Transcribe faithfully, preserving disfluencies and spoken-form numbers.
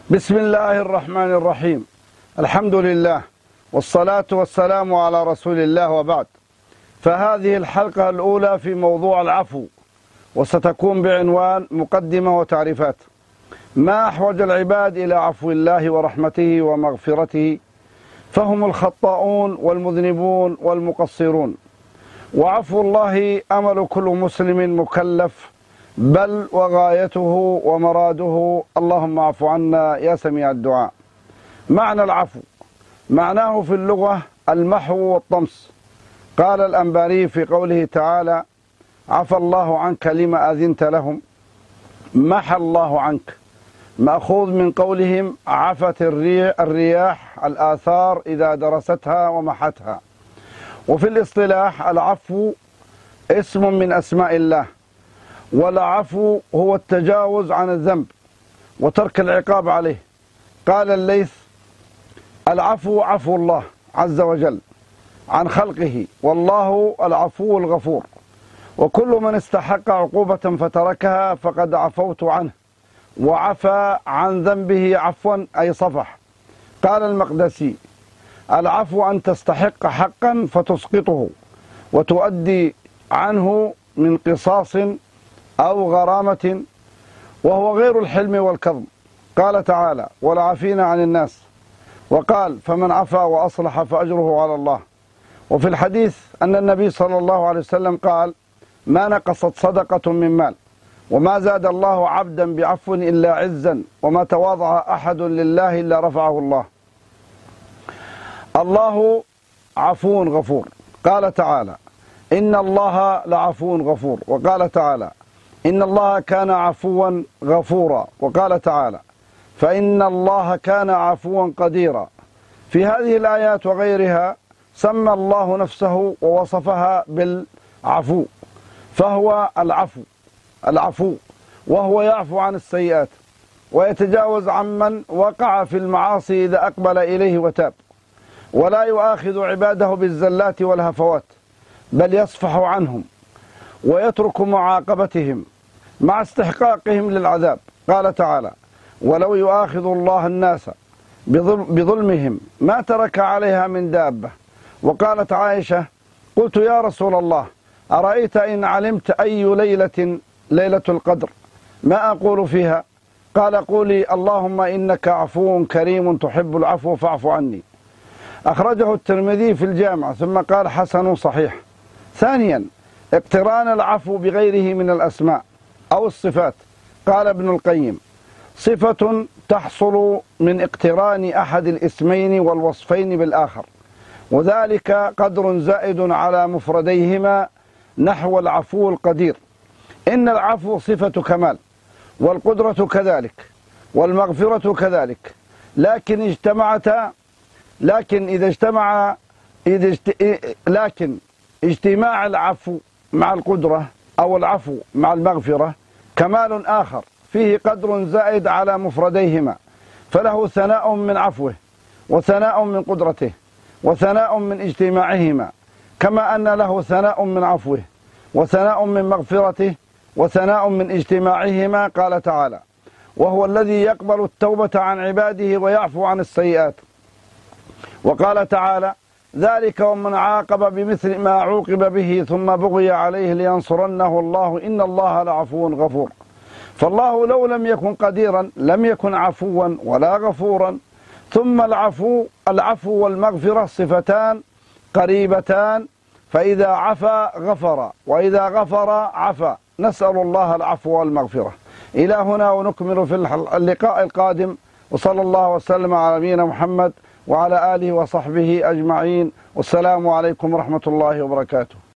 بسم الله الرحمن الرحيم. الحمد لله والصلاة والسلام على رسول الله، وبعد. فهذه الحلقة الأولى في موضوع العفو، وستكون بعنوان مقدمة وتعريفات. ما أحوج العباد إلى عفو الله ورحمته ومغفرته، فهم الخطاؤون والمذنبون والمقصرون، وعفو الله أمل كل مسلم مكلف، بل وغايته ومراده. اللهم اعف عنا يا سميع الدعاء. معنى العفو، معناه في اللغة المحو والطمس. قال الأنباري في قوله تعالى: عفى الله عنك لما أذنت لهم، محى الله عنك، مأخوذ من قولهم عفت الرياح الآثار إذا درستها ومحتها. وفي الاصطلاح العفو اسم من أسماء الله، والعفو هو التجاوز عن الذنب وترك العقاب عليه. قال الليث: العفو عفو الله عز وجل عن خلقه، والله العفو الغفور، وكل من استحق عقوبة فتركها فقد عفوت عنه، وعفى عن ذنبه عفوا أي صفح. قال المقدسي: العفو أن تستحق حقا فتسقطه وتؤدي عنه من قصاص أو غرامة، وهو غير الحلم والكظم. قال تعالى: والعافين عن الناس. وقال: فمن عفا وأصلح فأجره على الله. وفي الحديث أن النبي صلى الله عليه وسلم قال: ما نقصت صدقة من مال، وما زاد الله عبدا بعفو إلا عزا، وما تواضع أحد لله إلا رفعه الله. الله عفو غفور. قال تعالى: إن الله لعفو غفور. وقال تعالى: إن الله كان عفوا غفورا. وقال تعالى: فإن الله كان عفوا قديرا. في هذه الآيات وغيرها سمى الله نفسه ووصفها بالعفو، فهو العفو العفو وهو يعفو عن السيئات ويتجاوز عمن وقع في المعاصي إذا أقبل إليه وتاب، ولا يؤاخذ عباده بالزلات والهفوات، بل يصفح عنهم ويترك معاقبتهم مع استحقاقهم للعذاب. قال تعالى: ولو يؤاخذ الله الناس بظلمهم ما ترك عليها من دابة. وقالت عائشة: قلت يا رسول الله، أرأيت إن علمت أي ليلة ليلة القدر ما أقول فيها؟ قال: قولي اللهم إنك عفو كريم تحب العفو فاعف عني. أخرجه الترمذي في الجامع، ثم قال: حسن صحيح. ثانيا، اقتران العفو بغيره من الأسماء أو الصفات. قال ابن القيم: صفة تحصل من اقتران أحد الاسمين والوصفين بالآخر، وذلك قدر زائد على مفرديهما، نحو العفو القدير. إن العفو صفة كمال، والقدرة كذلك، والمغفرة كذلك، لكن اجتمعتا لكن إذا اجتمع إذا اجت... لكن اجتماع العفو مع القدرة أو العفو مع المغفرة كمال آخر فيه قدر زائد على مفرديهما، فله ثناء من عفوه، وثناء من قدرته، وثناء من اجتماعهما، كما أن له ثناء من عفوه، وثناء من مغفرته، وثناء من اجتماعهما. قال تعالى: وهو الذي يقبل التوبة عن عباده ويعفو عن السيئات. وقال تعالى: ذلك ومن عاقب بمثل ما عوقب به ثم بغي عليه لينصرنه الله إن الله لعفو غفور. فالله لو لم يكن قديرا لم يكن عفوا ولا غفورا. ثم العفو العفو والمغفرة صفتان قريبتان، فإذا عفا غفر، وإذا غفر عفا. نسأل الله العفو والمغفرة. إلى هنا ونكمل في اللقاء القادم، وصلى الله وسلم على نبينا محمد وعلى آله وصحبه أجمعين، والسلام عليكم ورحمة الله وبركاته.